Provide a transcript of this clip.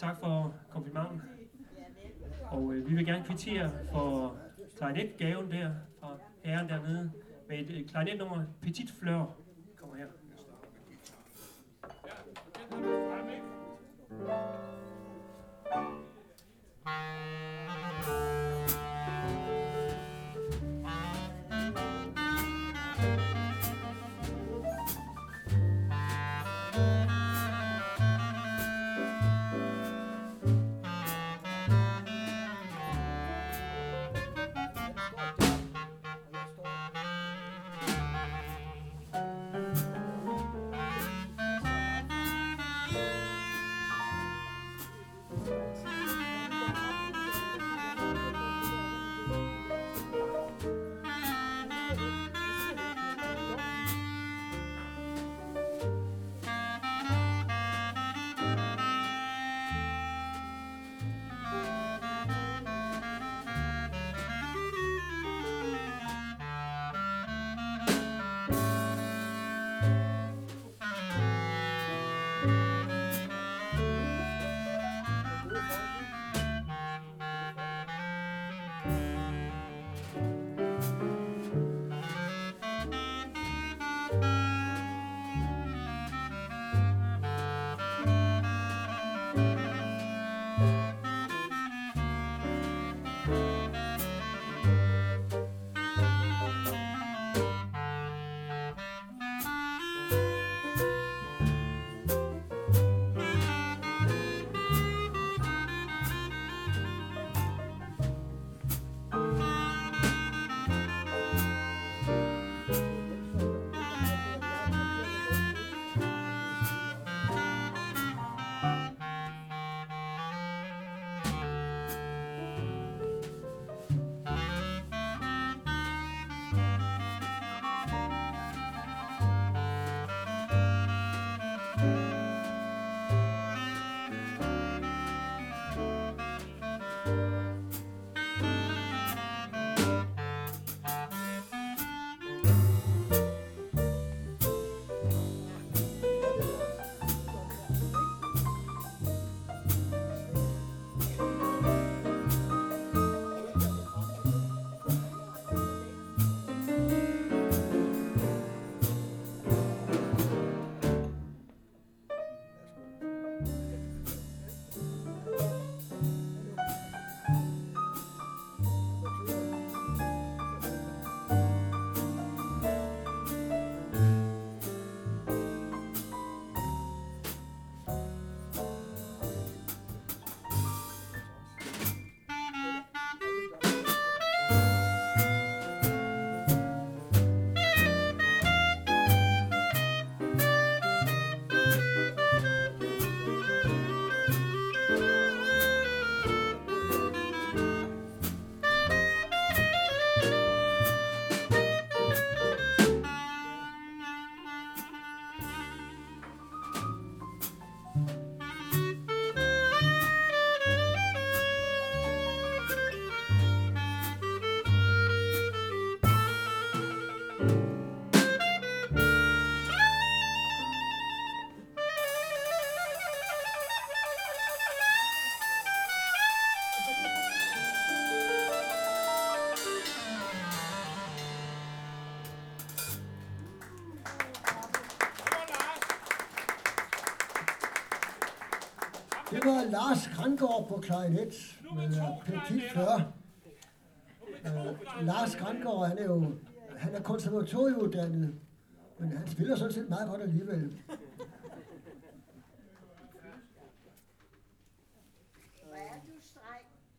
Tak for komplimenten. Og vi vil gerne kvittere for klarinetgaven der fra herren dernede med et klarinetnummer Petit Fleur. Kommer her. Det var Lars Grandgaard på klarinet med Petit Fleur. Lars Grandgaard, han er konservatorieuddannet, men han spiller sådan set meget godt alligevel.